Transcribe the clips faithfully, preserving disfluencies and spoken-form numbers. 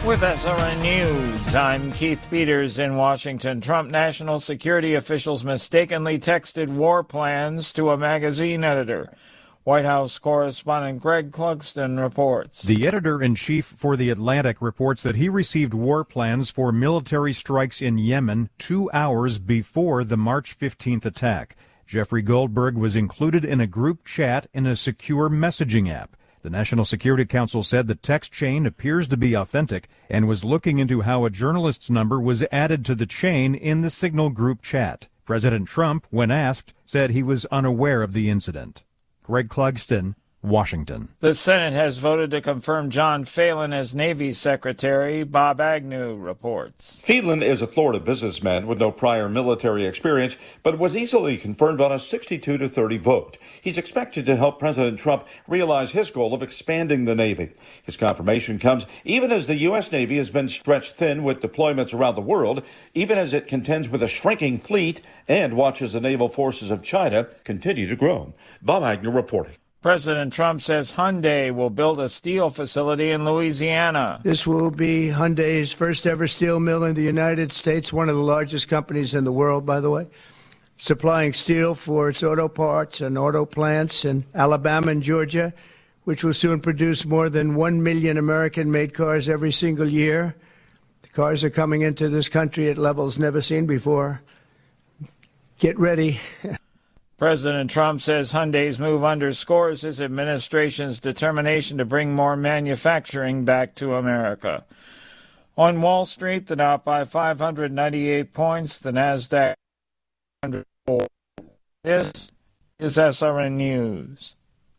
With S R N News, I'm Keith Peters in Washington. Trump national security officials mistakenly texted war plans to a magazine editor. White House correspondent Greg Clugston reports. The editor-in-chief for The Atlantic reports that he received war plans for military strikes in Yemen two hours before the March fifteenth attack. Jeffrey Goldberg was included in a group chat in a secure messaging app. The National Security Council said the text chain appears to be authentic and was looking into how a journalist's number was added to the chain in the Signal group chat. President Trump, when asked, said he was unaware of the incident. Greg Clugston, Washington. The Senate has voted to confirm John Phelan as Navy Secretary. Bob Agnew reports. Phelan is a Florida businessman with no prior military experience, but was easily confirmed on a sixty-two to thirty vote. He's expected to help President Trump realize his goal of expanding the Navy. His confirmation comes even as the U S. Navy has been stretched thin with deployments around the world, even as it contends with a shrinking fleet and watches the naval forces of China continue to grow. Bob Agnew reporting. President Trump says Hyundai will build a steel facility in Louisiana. This will be Hyundai's first ever steel mill in the United States, one of the largest companies in the world, by the way, supplying steel for its auto parts and auto plants in Alabama and Georgia, which will soon produce more than one million American-made cars every single year. The cars are coming into this country at levels never seen before. Get ready. President Trump says Hyundai's move underscores his administration's determination to bring more manufacturing back to America. On Wall Street, the Dow by five hundred ninety-eight points, the NASDAQ one hundred four. This is S R N News.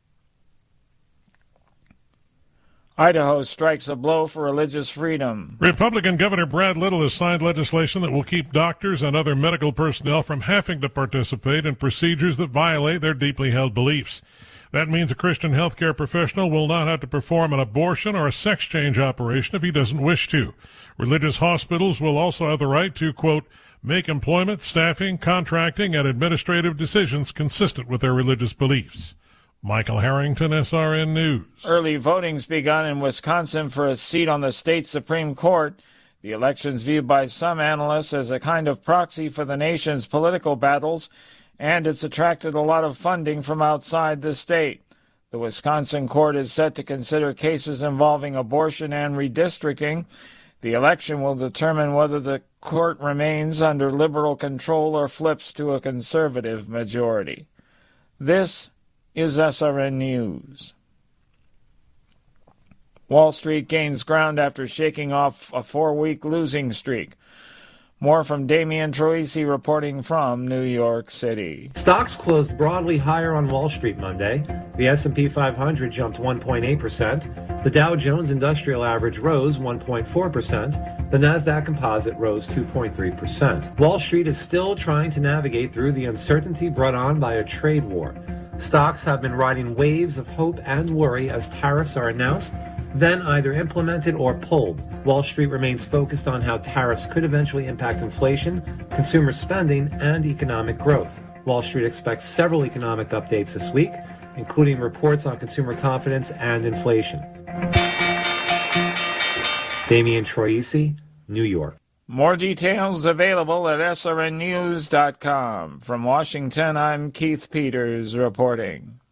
Idaho strikes a blow for religious freedom. Republican Governor Brad Little has signed legislation that will keep doctors and other medical personnel from having to participate in procedures that violate their deeply held beliefs. That means a Christian healthcare professional will not have to perform an abortion or a sex change operation if he doesn't wish to. Religious hospitals will also have the right to, quote, make employment, staffing, contracting, and administrative decisions consistent with their religious beliefs. Michael Harrington, S R N News. Early voting's begun in Wisconsin for a seat on the state Supreme Court. The election's viewed by some analysts as a kind of proxy for the nation's political battles, and it's attracted a lot of funding from outside the state. The Wisconsin court is set to consider cases involving abortion and redistricting. The election will determine whether the court remains under liberal control or flips to a conservative majority. This is S R N News. Wall Street gains ground after shaking off a four-week losing streak. More from Damian Troisi reporting from New York City. Stocks closed broadly higher on Wall Street Monday. The S and P five hundred jumped one point eight percent. The Dow Jones Industrial Average rose one point four percent. The Nasdaq Composite rose two point three percent. Wall Street is still trying to navigate through the uncertainty brought on by a trade war. Stocks have been riding waves of hope and worry as tariffs are announced, then either implemented or pulled. Wall Street remains focused on how tariffs could eventually impact inflation, consumer spending, and economic growth. Wall Street expects several economic updates this week, including reports on consumer confidence and inflation. Damian Troisi, New York. More details available at S R N news dot com. From Washington, I'm Keith Peters reporting.